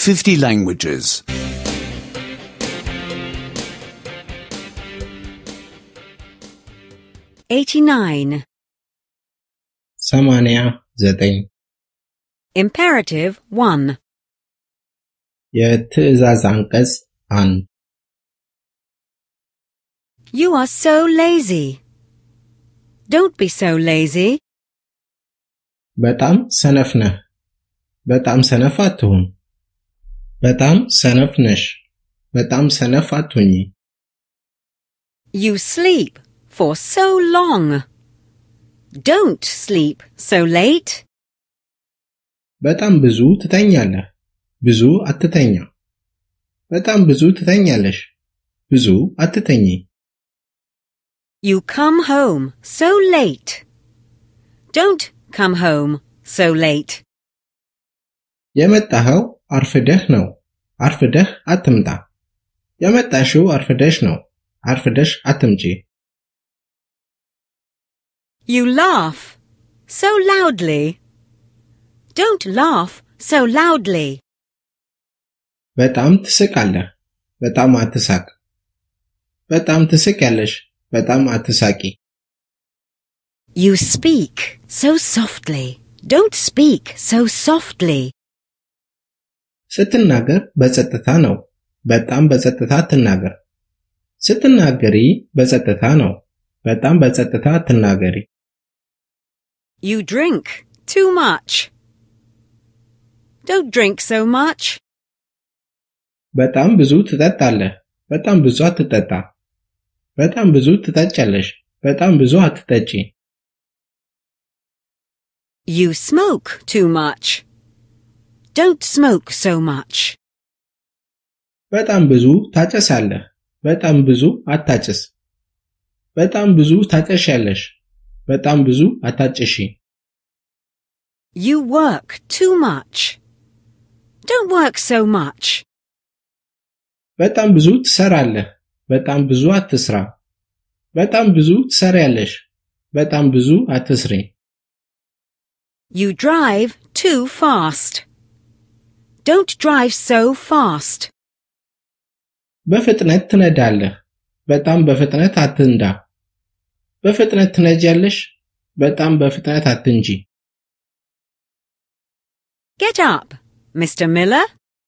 50 languages. 89. 89 Imperative 1. የትእዛዝ አንቀጽ 1 You are so lazy. Don't be so lazy. በጣም ሰነፍ ነህ በጣም ሰነፍ አትሁን በጣም ሰነፍ ነሽ በጣም ሰነፍ አትሁኚ You sleep for so long. Don't sleep so late. በጣም ብዙ ትተኛለህ ብዙ አትተኛ በጣም ብዙ ትተኛለሽ ብዙ አትተኚ You come home so late. Don't come home so late. የመጣኸው አርፍደህ ነው አርፍደህ አትምጣ የመጣሽው አርፍደሽ ነው አርፍደሽ አትምጪ You laugh so loudly. Don't laugh so loudly. በጣም ትስቃለህ በጣም አትሳቅ በጣም ትስቂያለሽ በጣም አትሳቂ You speak so softly. Don't speak so softly. ስትናገር በጸጥታ ነው በጣም በጸጥታ አትናገር ስትናገሪ በጸጥታ ነው በጣም በጸጥታ አትናገሪ You drink too much. Don't drink so much. በጣም ብዙ ትጠጣለህ በጣም ብዙ አትጠጣ በጣም ብዙ ትጠጫለሽ በጣም ብዙ አትጠጪ You smoke too much. Don't smoke so much. በጣም ብዙ ታጨሳለህ በጣም ብዙ አታጭስ በጣም ብዙ ታጨሻለሽ በጣም ብዙ አታጭሺ You work too much. Don't work so much. በጣም ብዙ ትሰራለህ በጣም ብዙ አትስራ በጣም ብዙ ትሰሪያለሽ በጣም ብዙ አትስሪ You drive too fast. Don't drive so fast. በፍጥነት ትነዳለህ በጣም በፍጥነት አትንዳ በፍጥነት ትነጃለሽ በጣም በፍጥነት አትንጂ Get up, Mr. Miller.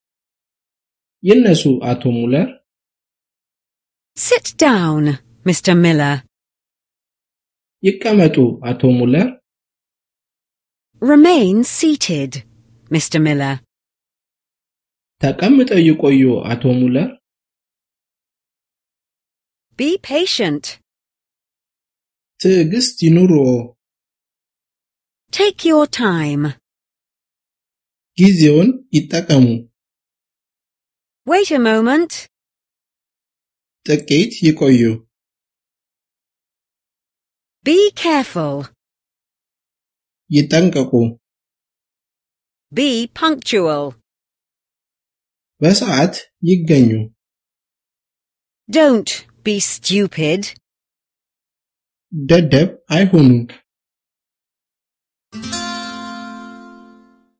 ይነሱ አቶ ሙለር Sit down, Mr. Miller. ይቀመጡ አቶ ሙለር Remain seated, Mr. Miller. ተቀምጠው ይቆዩ አቶ ሙለር Be patient. ትዕግስት ይኑርዎ Take your time. ጊዜውን ይጠቀሙ Wait a moment. ጥቂት ይቆዩ Be careful. ይጠንቀቁ Be punctual. በሰዓት ይገኙ Don't be stupid. ደደብ አይሁኑ